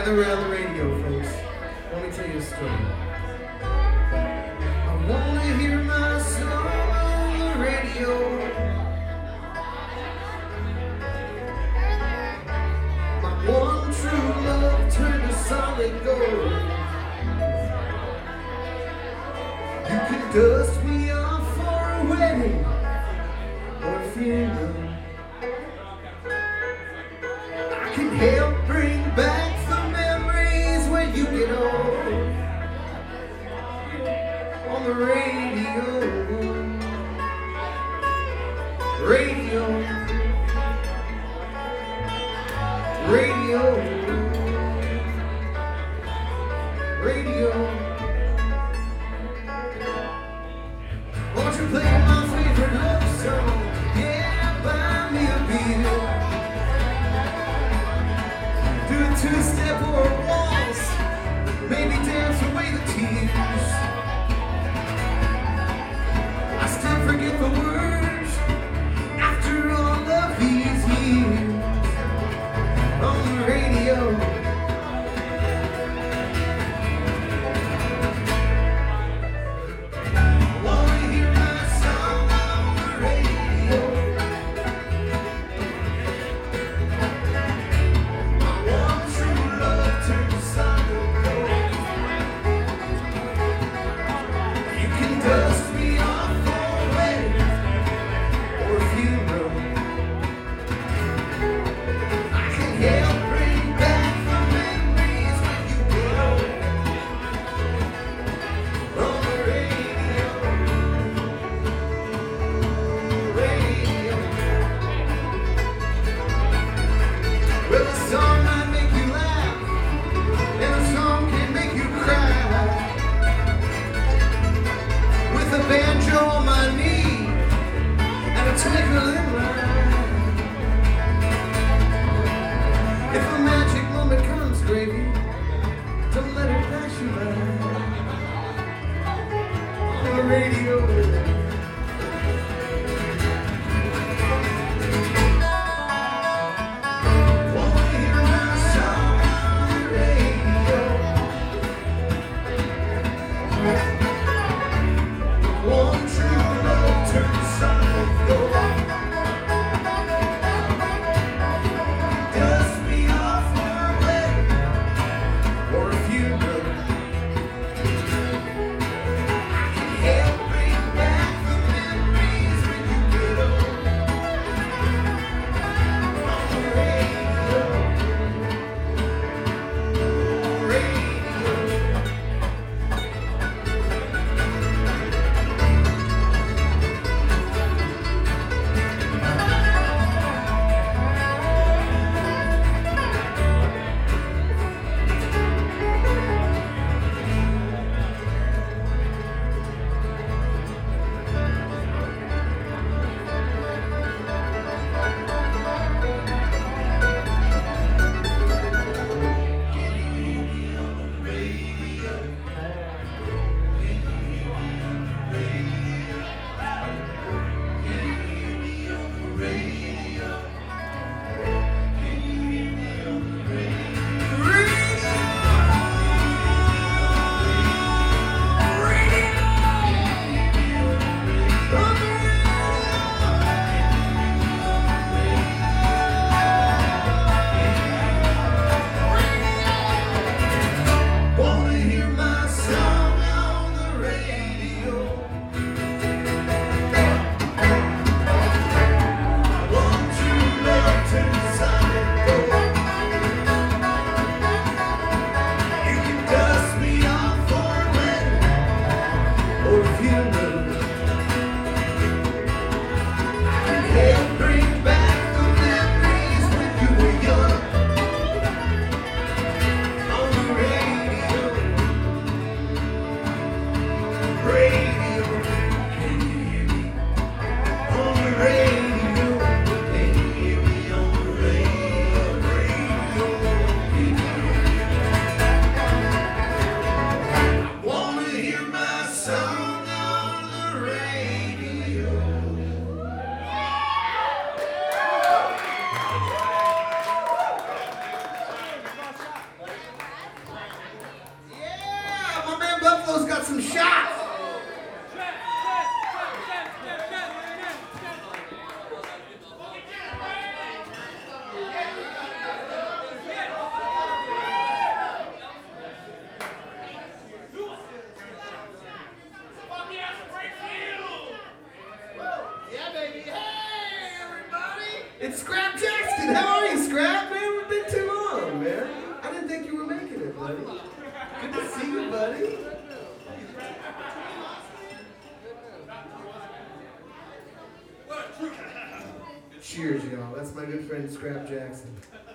Gather around the radio, folks. Let me tell you a story. I want to hear my song on the radio. My one true love turned to solid gold. You can dust me off for a wedding or a funeral. I can help bring back the memories when you get old. On the radio, radio, radio, radio. Won't you play my favorite love song? Yeah, buy me a beer. Do a two-step or a waltz. Maybe dance away the tears. I still forget the words after all of these years. On the radio. Banjo on my knee and a twinkling light. If a magic moment comes, gravy, don't let it pass you by. On the radio. Help some shots. It's Scrap Jackson. How are you, Scrap? Man, it's been too long, man. I didn't think you were making it, buddy. Good to see you, buddy. Cheers, y'all. That's my good friend, Scrap Jackson.